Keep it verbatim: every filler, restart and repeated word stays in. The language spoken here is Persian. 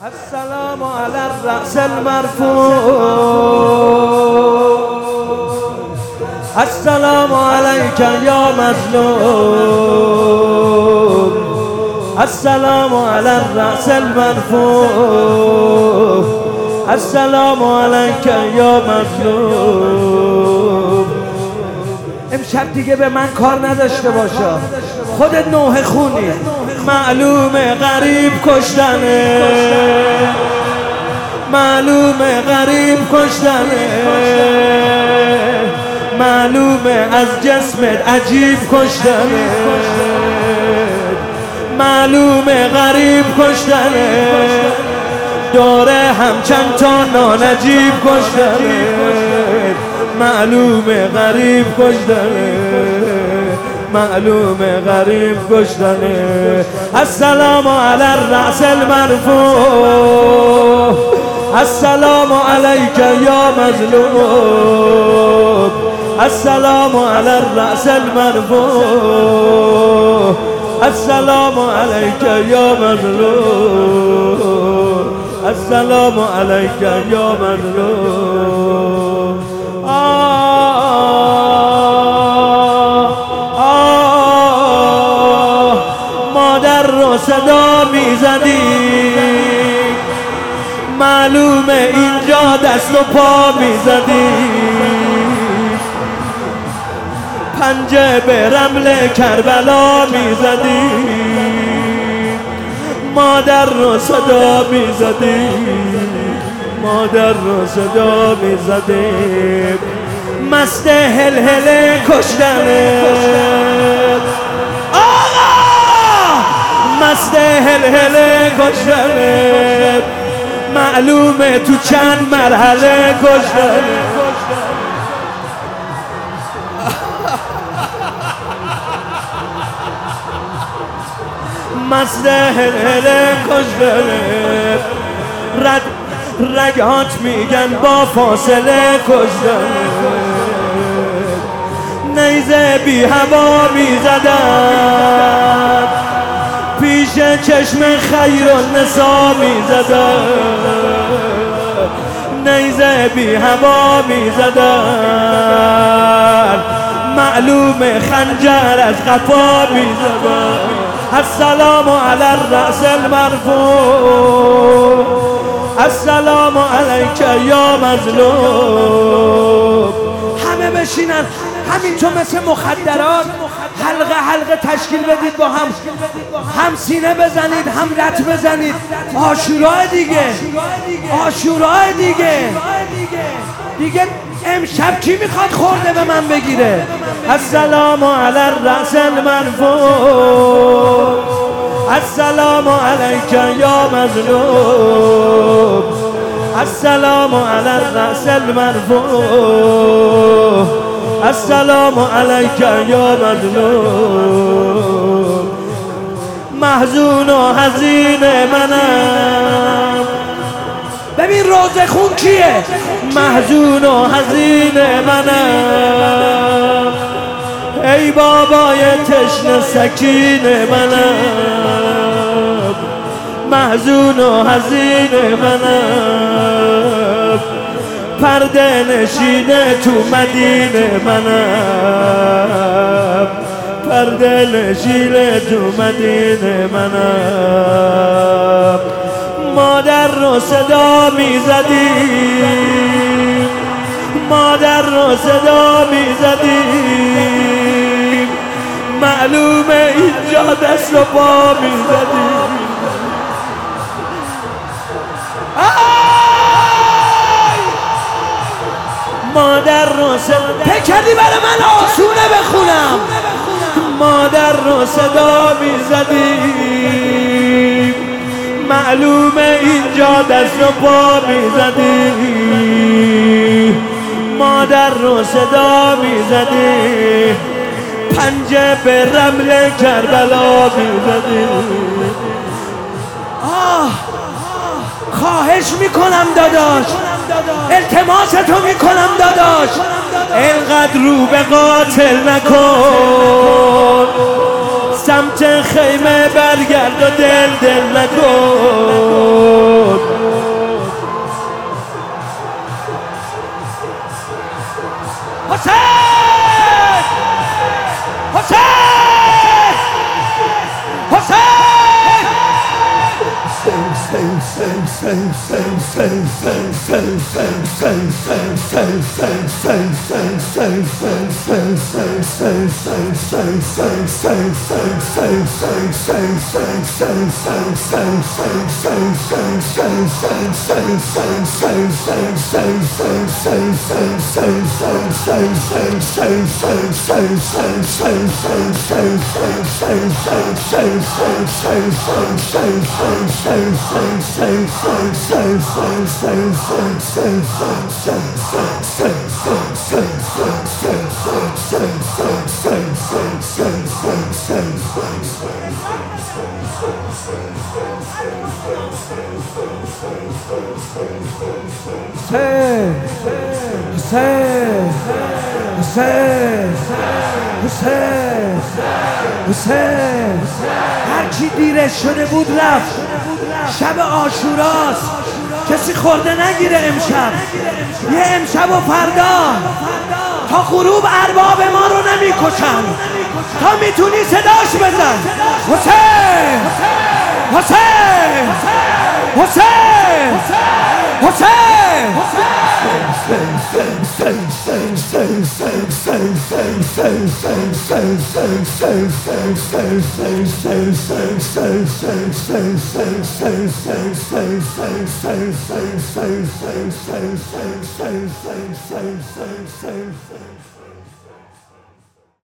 السلام على الرأس المرفوع، السلام عليك يا مظلوم، السلام على الرأس المرفوع، السلام عليك یا مظلوم. امشب دیگه به من کار نداشته باشا، خودت نوح خونی. معلومه غریب کشتنه، معلومه غریب کشتنه، معلومه از جسمت عجیب کشتنه، معلومه غریب کشتنه، داره هم چند تا نانجیب کشتنه، معلومه غریب کشتنه، معلومه غریب کشتنه. السلام علی الرأس المرفوع، السلام علیک یا مظلوم، السلام علی الرأس المرفوع، السلام علیک یا مظلوم، السلام علیک یا مظلوم. مادر رو صدا میزدی، معلومه اینجا دست و پا میزدی، پنجه به رمل کربلا میزدی، مادر رو صدا میزدی، مادر رو صدا میزدی. مست هل هل کشتنه آقا، مست هل هل کشتنه، معلومه تو چند مرحله کشتنه. مست هل هل کشتنه، رد رگات میگن با فاصله کشتنه، نیزه بی هوا میزدن، پیش چشم خیر النسا میزدن، نیزه بی هوا میزدن، معلوم خنجر از قفا میزدن. السلام علی الرأس المرفوع، السلام علیک یا مظلوم. همه بشینن همینطور مثل مخدرات حلقه حلقه تشکیل بدید، با هم هم سینه بزنید هم لط بزنید. عاشورا دیگه، عاشورا دیگه دیگه. امشب کی میخواد خورده به من بگیره؟ السلام علی الرأس المرفوع، السلام علیک یا مظلوم، السلام علی الرأس المرفوع، السلام علیک یا مظلوم. محزون و حزین منم، ببین روزه خون کیه؟ محزون و حزین منم، ای بابای تشنه سکین منم، محزون و حزین منم، پرده نشینه تو مدینه منم، پرده نشینه تو مدینه منم. مادر رو صدا میزدی، مادر رو صدا میزدی، معلومه اینجا دست و پا میزدی. مادر رو صدا پکردی برای من آسونه بخونم. مادر رو صدا میزدی، معلومه اینجا دست و پا میزدی، مادر رو صدا میزدی، پنجه به رمل کربلا میزدی. آه خواهش میکنم داداش، التماس تو میکنم داداش، اینقدر رو به قاتل نکن، سمت خیمه برگرد و دل دل نکن، هر کی دیرش شده بود رفت، شب عاشوراست، کسی خورده نگیره امشب. یه امشب و فردا تا غروب ارباب ما رو نمیکشن. تا میتونی صداش بزن. حسین حسین حسین حسین حسین